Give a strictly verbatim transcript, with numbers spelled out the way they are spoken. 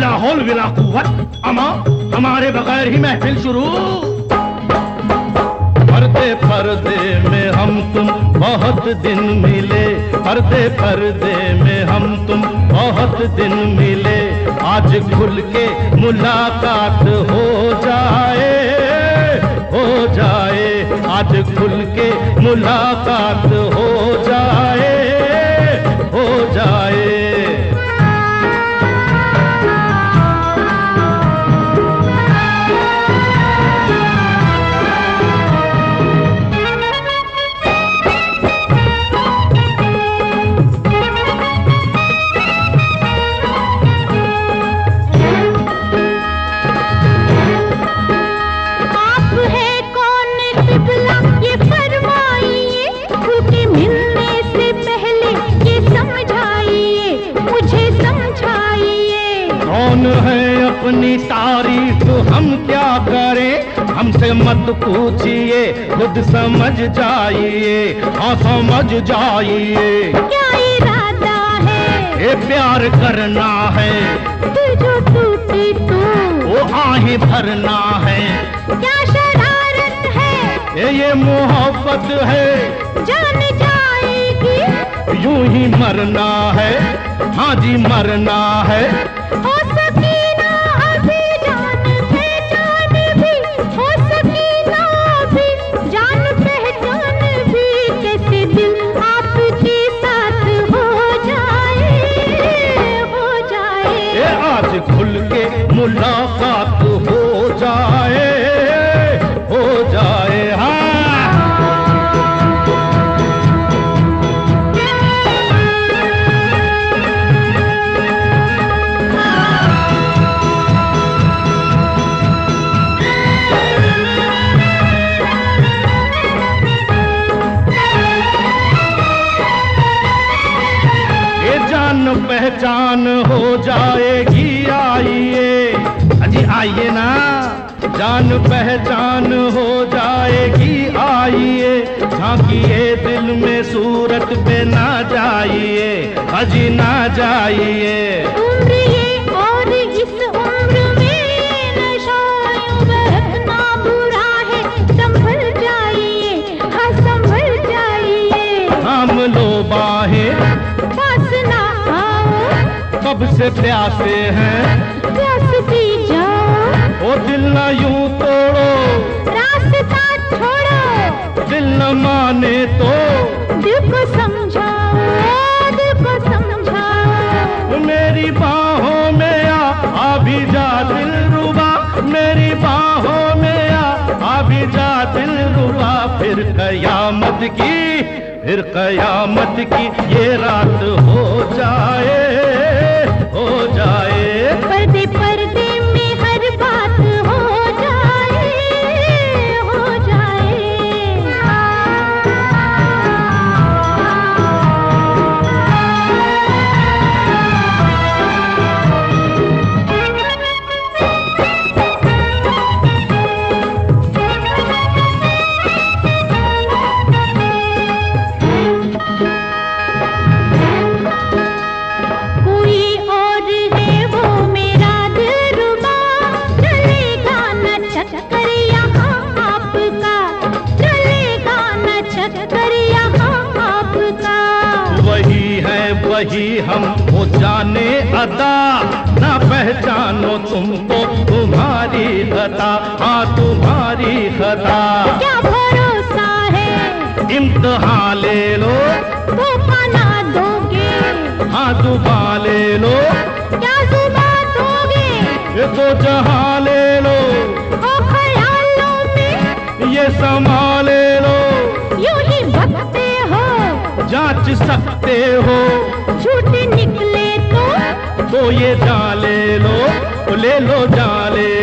बिला हौल बिला कुव्वत। अमा हमारे बगैर ही महफिल शुरू। पर्दे पर्दे में हम तुम बहुत दिन मिले, पर्दे पर्दे में हम तुम बहुत दिन मिले, आज खुल के मुलाकात हो जाए, हो जाए, आज खुल के मुलाकात हो जाए, हो जाए। अपनी तारीफ हम क्या करें, हमसे मत पूछिए, खुद समझ जाइए, हाँ समझ जाइए। क्या इरादा है? ये प्यार करना है, दिल जो टूटे तो वो आहें भरना है। क्या शरारत है? ये ये मोहब्बत है, जान जाएगी, यूं ही मरना है, हाँ जी मरना है। हो सकी ना अभी जान पहचान भी, हो सकी ना अभी जान पहचान भी, कैसे दिल आपके साथ हो जाए, हो जाए। ये आज खुल के मुलाकात हो जाए, हो जाए। हाँ पहचान हो जाएगी, आइए अजी आइए ना, जान पहचान हो जाएगी, आइए झांकिए दिल में सूरत पे ना जाइए, अजी ना जाइए। उम्र ये और इस उम्र में नशा यूं बहकना बुरा है, संभल जाइए, हाँ संभल जाइए। थाम लो बाहें, पास ना कब से प्यासे हैं, प्यास पी जाओ, ओ दिल न यूं तोड़ो, रास्ता छोड़ो, दिल न माने तो दिल को समझाओ, दिल को समझाओ। मेरी बाहों में आ, आ भी जा दिल रुबा, मेरी बाहों में आ, आ भी जा दिल रुबा, फिर कयामत की, फिर कयामत की ये रात हो जाए, हो जाए। पर्दे पर्दे में हर बात हो जाए, हो जाए। वही हम वो जाने अदा, ना पहचानो तुमको तुम्हारी खता, हाँ तुम्हारी खता। क्या भरोसा है? इम्तिहान ले लो, धोखा ना दोगे, हाँ दुबा ले लो, क्या जुबा दोगे, ये तो जहाँ ले लो, हो ख्यालों में ये समा ले लो, यूं ही भगते हो, जांच सकते हो, झूठ निकले तो तो ये जान ले लो, ले लो जान ले